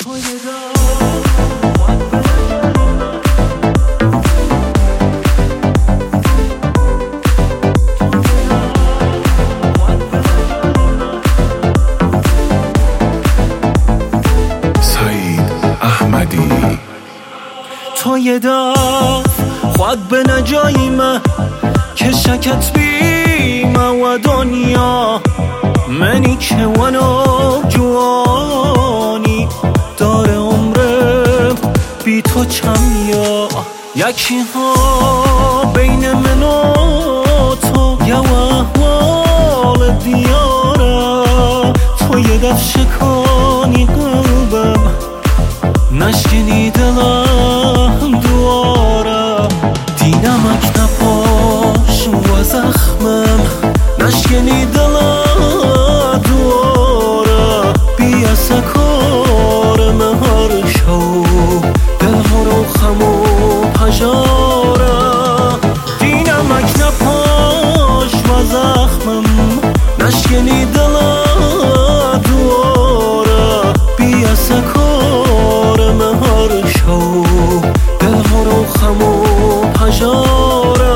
تو یه داف خود به نجایی ما که شکت بیمه و دنیا منی که ونو جوانی داره عمرم بی تو چمیا یکی ها بین من و تو یه احوال دیاره تو یه دف شکانی قلبم نشکنی دلم دواره دینمک نپاش و زخمم نشکنی دلم دواره بیا سکارم هر شو دل ها رو خم و پجاره دینمک نپاش و زخمم نشکنی دلم دواره بیا سکارم هر شو دل ها رو خم و پجاره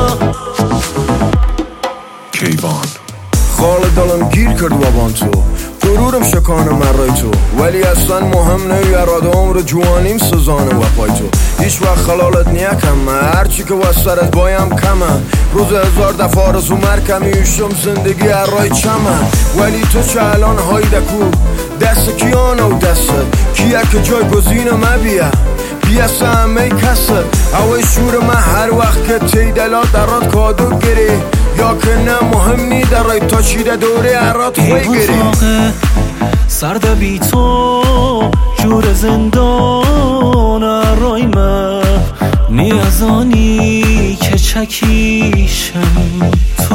کیوان خال دلم گیر کرد وابان تو غرورم شکان من رای تو ولی اصلا مهم نه اراده عمر جوانیم سزانه و پای تو هیچ وقت خلالت نیکم هرچی که وسترت بایم کمه روز 1000 دفعه آرزو مرکمیشم زندگی ارای چمه ولی تو چه الان هایدکو دست کیانه و دسته کیه که جای گزینه مبیه بیسته همه کسه اوی شور من هر وقت که تیدلا درات کادو گری یا که نه مهم نی در رای تا چیده دوره ارات خوی گری سرده بی تو جور زندان رای من نیازانی که چکیشم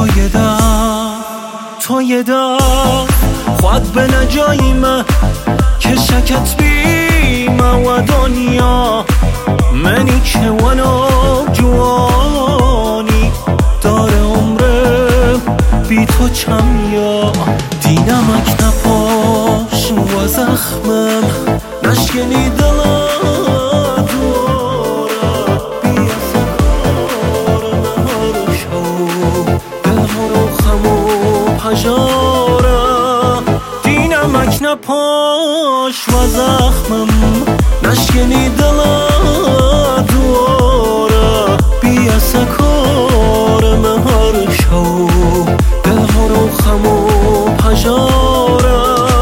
تو یه دا خود به نجایی من که شکت بیمه و دنیا منی که ونو جوانی داره عمرم بی تو چمیا دینمک نپاش و زخمم نشکنی دلم دوره بیا سکارم هر شو دل ها رو خم و پجاره دینمک نپاش و زخمم نشکنی دلم دوره بیا سکارم هر شو دل ها رو خم و پجاره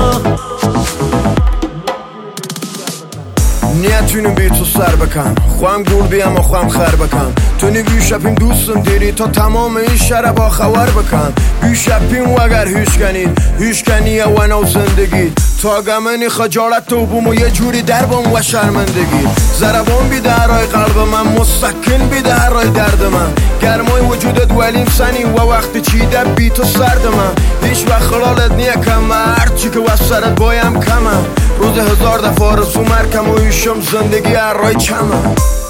نیتونم بی تو سر بکن خوام گول بیم و خوام خر بکن تو نگوی شپیم دوستم دیری تا تمام این شهر با خبر بکن بی شپیم و اگر هیشکنیه و نو زندگی تا گمنی خجالت تو بوم و یه جوری دربم و شرمندگی ضربان بیده هرای قلب من مستکن بیده هرای درد من گرمای وجودت ولیم سنی و وقتی چیده بی تو سرد من هیچ وقت خلالت نیکم هرچی که وسترت بایم کمه روز 1000 دفعه آرزو مرکم و ایشم زندگی هر رای چمه